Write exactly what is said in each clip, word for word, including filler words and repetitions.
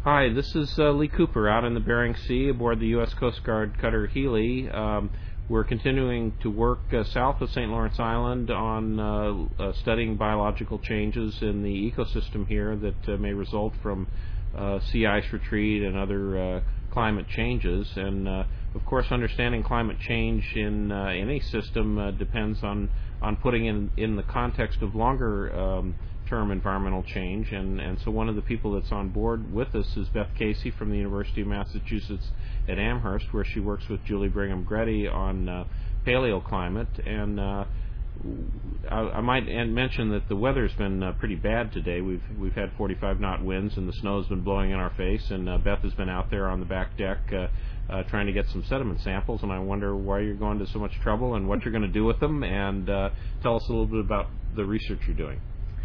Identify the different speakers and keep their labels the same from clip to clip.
Speaker 1: Hi, this is uh, Lee Cooper out in the Bering Sea aboard the U S Coast Guard cutter Healy. Um, we're continuing to work uh, south of Saint Lawrence Island on uh, uh, studying biological changes in the ecosystem here that uh, may result from uh, sea ice retreat and other uh, climate changes. And uh, of course, understanding climate change in uh, any system uh, depends on, on putting in in the context of longer um, term environmental change, and, and so one of the people that's on board with us is Beth Casey from the University of Massachusetts at Amherst, where she works with Julie Brigham Greddy on uh, paleoclimate. And uh, I, I might mention that the weather's been uh, pretty bad today. We've we've had forty-five knot winds, and the snow's been blowing in our face, and uh, Beth has been out there on the back deck uh, uh, trying to get some sediment samples, and I wonder why you're going to so much trouble and what you're going to do with them, and uh, tell us a little bit about the research you're doing.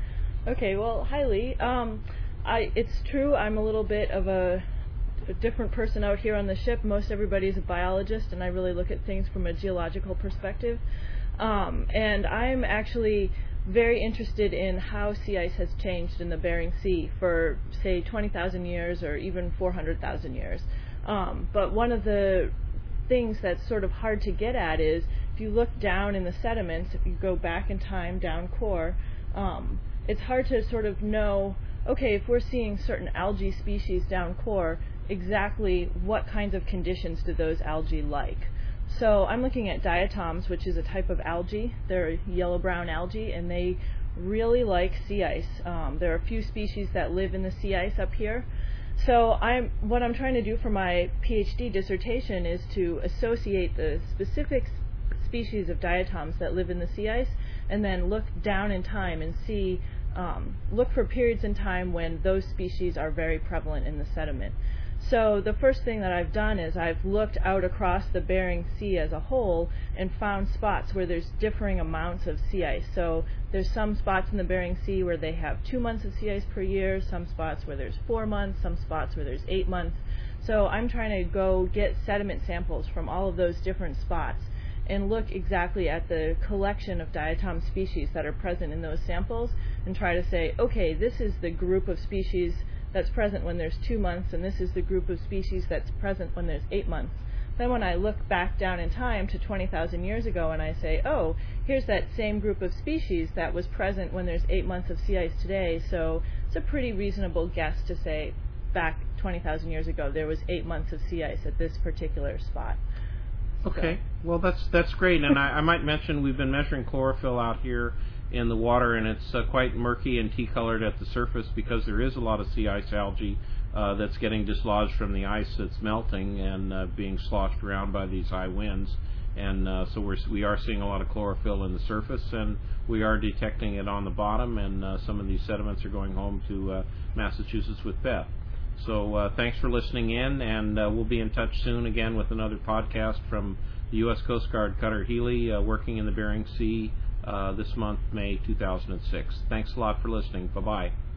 Speaker 2: Okay, well, hi Lee. Um, I, it's true I'm a little bit of a, a different person out here on the ship. Most everybody's a biologist, and I really look at things from a geological perspective. Um, and I'm actually very interested in how sea ice has changed in the Bering Sea for, say, twenty thousand years or even four hundred thousand years. Um, but one of the things that's sort of hard to get at is if you look down in the sediments, if you go back in time down core, um, it's hard to sort of know, okay, if we're seeing certain algae species down core, exactly what kinds of conditions do those algae like? So I'm looking at diatoms, which is a type of algae. They're yellow-brown algae, and they really like sea ice. Um, there are a few species that live in the sea ice up here. So I'm, what I'm trying to do for my PhD dissertation is to associate the specific species of diatoms that live in the sea ice and then look down in time and see Um, look for periods in time when those species are very prevalent in the sediment. So the first thing that I've done is I've looked out across the Bering Sea as a whole and found spots where there's differing amounts of sea ice. So there's some spots in the Bering Sea where they have two months of sea ice per year, some spots where there's four months, some spots where there's eight months. So I'm trying to go get sediment samples from all of those different spots and look exactly at the collection of diatom species that are present in those samples and try to say, okay, this is the group of species that's present when there's two months and this is the group of species that's present when there's eight months. Then when I look back down in time to twenty thousand years ago and I say, oh, here's that same group of species that was present when there's eight months of sea ice today, so it's a pretty reasonable guess to say back twenty thousand years ago there was eight months of sea ice at this particular spot.
Speaker 1: Okay,
Speaker 2: So.
Speaker 1: well that's that's great, and I, I might mention we've been measuring chlorophyll out here in the water, and it's uh, quite murky and tea-colored at the surface because there is a lot of sea ice algae uh, that's getting dislodged from the ice that's melting and uh, being sloshed around by these high winds, and uh, so we're, we are seeing a lot of chlorophyll in the surface, and we are detecting it on the bottom, and uh, some of these sediments are going home to uh, Massachusetts with Beth. So uh, thanks for listening in, and uh, we'll be in touch soon again with another podcast from the U S Coast Guard cutter Healy, uh, working in the Bering Sea uh, this month, May two thousand six. Thanks a lot for listening. Bye-bye.